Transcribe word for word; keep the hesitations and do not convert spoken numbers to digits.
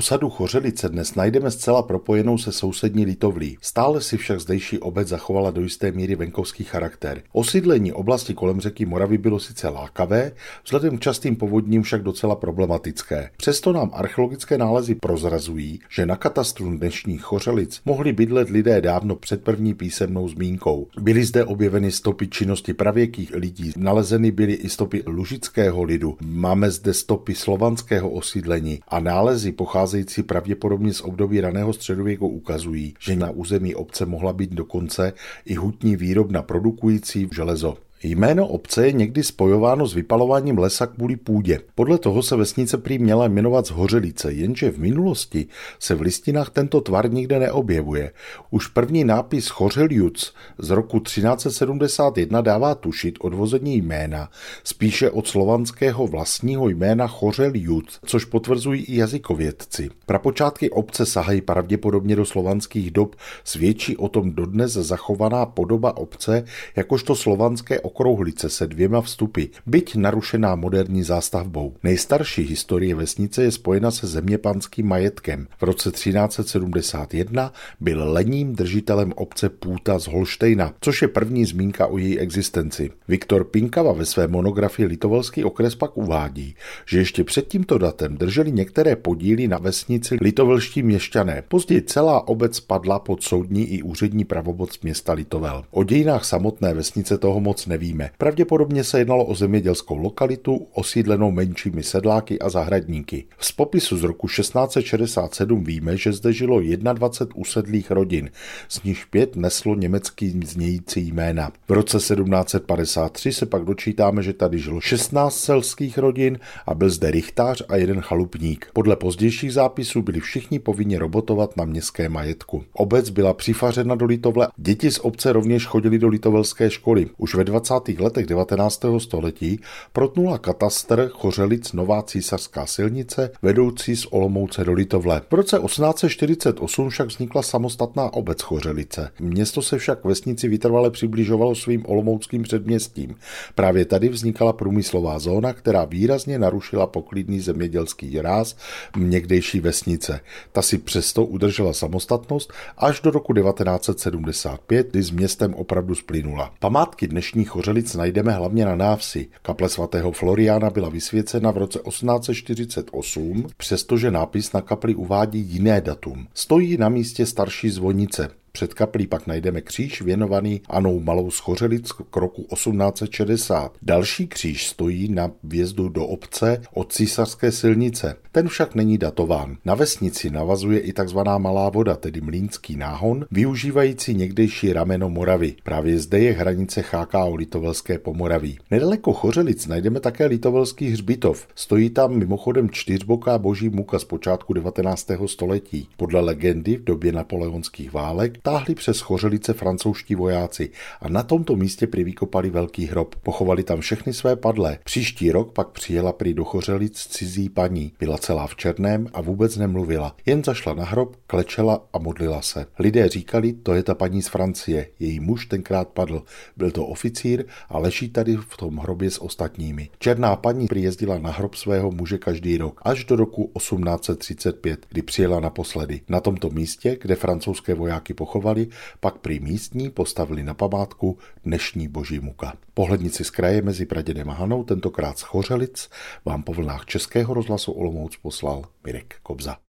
Osadu Chořelice dnes najdeme zcela propojenou se sousední Litovlí. Stále si však zdejší obec zachovala do jisté míry venkovský charakter. Osídlení oblasti kolem řeky Moravy bylo sice lákavé, vzhledem k častým povodním však docela problematické. Přesto nám archeologické nálezy prozrazují, že na katastru dnešních Chořelic mohli bydlet lidé dávno před první písemnou zmínkou. Byly zde objeveny stopy činnosti pravěkých lidí, nalezeny byly i stopy lužického lidu, máme zde stopy slovanského osídlení a nálezy pocházející pravděpodobně z období raného středověku ukazují, že na území obce mohla být dokonce i hutní výrobna produkující železo. Jméno obce je někdy spojováno s vypalováním lesa kvůli půdě. Podle toho se vesnice prý měla jmenovat Zhořelice, jenže v minulosti se v listinách tento tvar nikde neobjevuje. Už první nápis Chořeliuc z roku třináct set sedmdesát jedna dává tušit odvození jména, spíše od slovanského vlastního jména Chořeliuc, což potvrzují i jazykovědci. Prapočátky obce sahají pravděpodobně do slovanských dob, svědčí o tom dodnes zachovaná podoba obce jakožto slovanské okrouhlice se dvěma vstupy, byť narušená moderní zástavbou. Nejstarší historie vesnice je spojena se zeměpanským majetkem. V roce třináct set sedmdesát jedna byl lenním držitelem obce Půta z Holštejna, což je první zmínka o její existenci. Viktor Pinkava ve své monografii Litovelský okres pak uvádí, že ještě před tímto datem drželi některé podíly na vesnici litovelští měšťané. Později celá obec padla pod soudní i úřední pravomoc města Litovel. O dějinách samotné vesnice toho moc nevíme. Pravděpodobně se jednalo o zemědělskou lokalitu, osídlenou menšími sedláky a zahradníky. Z popisu z roku šestnáct set šedesát sedm víme, že zde žilo dvacet jedna usedlých rodin, z nichž pět neslo německý znějící jména. V roce sedmnáct set padesát tři se pak dočítáme, že tady žilo šestnáct selských rodin a byl zde rychtář a jeden chalupník. Podle pozdějších zápisů byli všichni povinni robotovat na městském majetku. Obec byla přifařena do Litovle, děti z obce rovněž chodili do litovelské školy. Už ve dvacátých letech devatenáctého století protnula katastr Chořelic nová císařská silnice vedoucí z Olomouce do Litovle. V roce osmnáct set čtyřicet osm však vznikla samostatná obec Chořelice. Město se však k vesnici vytrvale přibližovalo svým olomouckým předměstím. Právě tady vznikala průmyslová zóna, která výrazně narušila poklidný zemědělský ráz někdejší vesnice. Ta si přesto udržela samostatnost až do roku devatenáct set sedmdesát pět, kdy s městem opravdu splynula. Památky dnešních Chořelic najdeme hlavně na návsi. Kaple svatého Floriána byla vysvěcena v roce osmnáct set čtyřicet osm, přestože nápis na kapli uvádí jiné datum. Stojí na místě starší zvonice. Před kaplí pak najdeme kříž věnovaný Anou Malou z Chořelic k roku osmnáct set šedesát. Další kříž stojí na vjezdu do obce od císařské silnice. Ten však není datován. Na vesnici navazuje i takzvaná Malá voda, tedy mlýnský náhon, využívající někdejší rameno Moravy. Právě zde je hranice H K O Litovelské Pomoraví. Nedaleko Chořelic najdeme také Litovelský hřbitov. Stojí tam mimochodem čtyřboká boží muka z počátku devatenáctého století. Podle legendy v době napoleonských válek táhli přes Chořelice francouzští vojáci a na tomto místě prý vykopali velký hrob. Pochovali tam všechny své padlé. Příští rok pak přijela prý do Chořelic cizí paní. Byla celá v černém a vůbec nemluvila. Jen zašla na hrob, klečela a modlila se. Lidé říkali, to je ta paní z Francie. Její muž tenkrát padl. Byl to oficír a leží tady v tom hrobě s ostatními. Černá paní přijezdila na hrob svého muže každý rok, až do roku osmnáct set třicet pět, kdy přijela naposledy. Na tomto místě, kde francouzské vojáky pochovali, pak prý místní postavili na památku dnešní boží muka. Pohlednici z kraje mezi Pradědem a Hanou, tentokrát z Chořelic, vám po vlnách Českého rozhlasu Olomouc poslal Mirek Kobza.